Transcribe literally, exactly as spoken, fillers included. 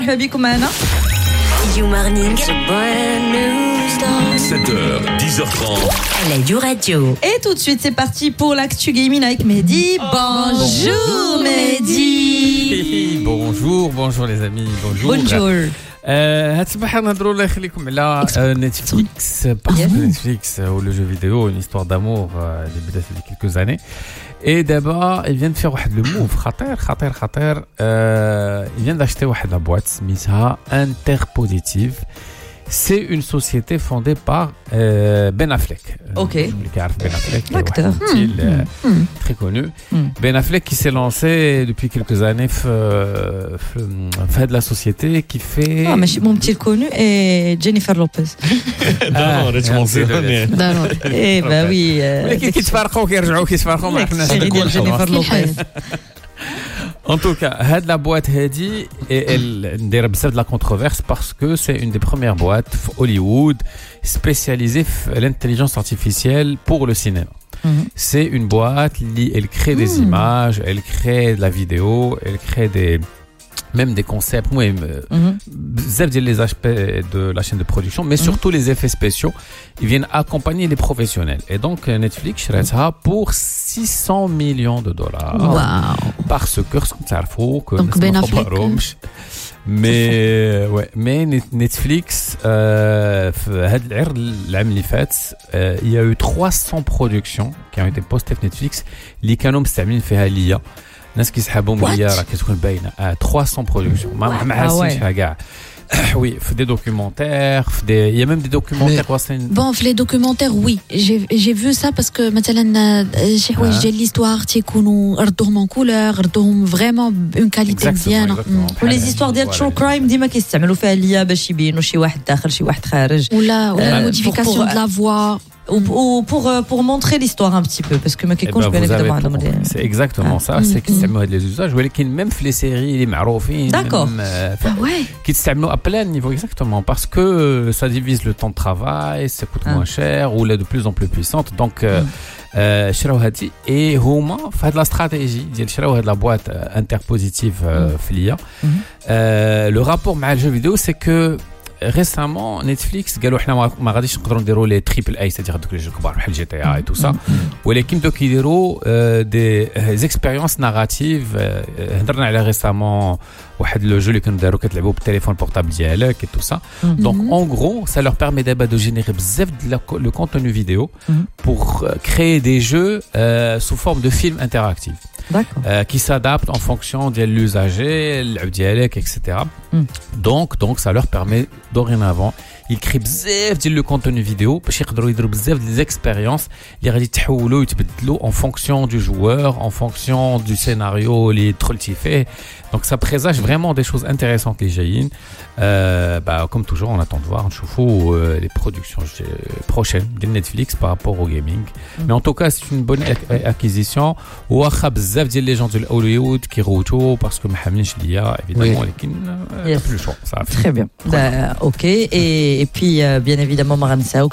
مرحبا بكم معنا. You Morning, it's a brand new start. sept heures, dix heures trente. Elle est du radio. Et tout de suite, c'est parti pour l'actu gaming avec Mehdi. Bonjour Mehdi. Bonjour, bonjour les amis, bonjour. Bonjour. هاد الصباح نهضروا الله يخليكم على نتفليكس باسكو نتفليكس ou le jeu vidéo, une histoire d'amour اللي بدات il y a quelques années. Et d'abord, ils viennent de faire واحد le move خطير خطير خطير. Ils viennent d'acheter واحد la boîte سميتها Interpositive. C'est une société fondée par euh, Ben Affleck. Ok. Ben Affleck, l'acteur. Mmh. Euh, mmh. Très connu. Mmh. Ben Affleck qui s'est lancé depuis quelques années fait de la société qui fait. Ah, mais mon petit connu est Jennifer Lopez. Ah, tu m'en sais donner. Eh ben oui. Mais qui qui se farqou qui يرجعوا qui se farqوا مع الناس ديال Jennifer Lopez. En tout cas, had la boîte Hedi et elle ndira bzaf de la controverse parce que c'est une des premières boîtes Hollywood spécialisée dans l'intelligence artificielle pour le cinéma. Mm-hmm. C'est une boîte, elle crée des mm. images, elle crée de la vidéo, elle crée des même des concepts, oui, mm-hmm. les aspects de la chaîne de production, mais surtout mm-hmm. les effets spéciaux, ils viennent accompagner les professionnels. Et donc Netflix ça pour six cents millions de dollars. Wow. Parce que ce que tu sais, que donc Ben Affleck. Mais ouais, mais Netflix euh هاد العرض العام اللي فات il y a eu trois cents productions qui ont été postées sur Netflix اللي كانوا مستعملين فيها ليا الناس كيسحبوا ليا راه كتكون باينه trois cents productions ما ما حاسينش فيها كاع. Oui, des documentaires, des... il y a même des documentaires. Mais... Bon, les documentaires, oui. J'ai, j'ai vu ça parce que maintenant, j'ai l'histoire, tu connais, redouhom en couleur, redouhom vraiment une qualité bien. Les histoires de true crime, ديما كيستعملوا فيها ليا باش يبينوا شي واحد داخل شي واحد خارج. Ou la, ou la modification de la voix. Ou, ou pour, pour montrer l'histoire un petit peu, parce que ma eh ben, bien évidemment c'est exactement ah. ça, mm-hmm. c'est qu'ils s'aiment les usages, mais même les séries, les معروفين. D'accord. Même, euh, ah ouais. Qui s'aiment à plein niveau, exactement, parce que ça divise le temps de travail, ça coûte ah. moins cher, ou là de plus en plus puissante, donc شراو هادي et هما في هاد la stratégie ديال شراو هاد la boîte Interpositive في ليا. Le rapport مع الجو vidéo, c'est que récemment Netflix قالوا احنا ما غاديش نقدروا نديروا لي تريبل اي سيتي دوك لي جو كبار بحال جي تي اي اي تو سا ولكن دوك يديروا دي اكسبيريونس ناراتيف. هضرنا على ريسامون واحد لو جو اللي كنديروا كتلعبوا بالتليفون بورتابل ديالك et tout ça. Donc en gros ça leur permet d'abord de générer bzaf le contenu vidéo pour créer des jeux euh, sous forme de films interactifs. Euh, qui s'adaptent en fonction de l'usager, l'abdialek, et cetera. Mm. Donc, donc, ça leur permet dorénavant, ils créent bzaf le contenu vidéo, parce qu'ils peuvent bzaf des expériences, ils peuvent تحولوا يتبدلوا en fonction du joueur, en fonction du scénario, les trolls. Donc, ça présage vraiment des choses intéressantes les jaïnes. Euh, bah, comme toujours, on attend de voir, on chauffe euh, les productions prochaines de Netflix par rapport au gaming. Mm. Mais en tout cas, c'est une bonne acquisition. Ou bzaf ديال les gens de Hollywood qui routeux parce que محاملينش ليا évidemment لكن pas plus le choix. Ça très bien. Bah, OK et et puis euh, bien évidemment ما غنساوك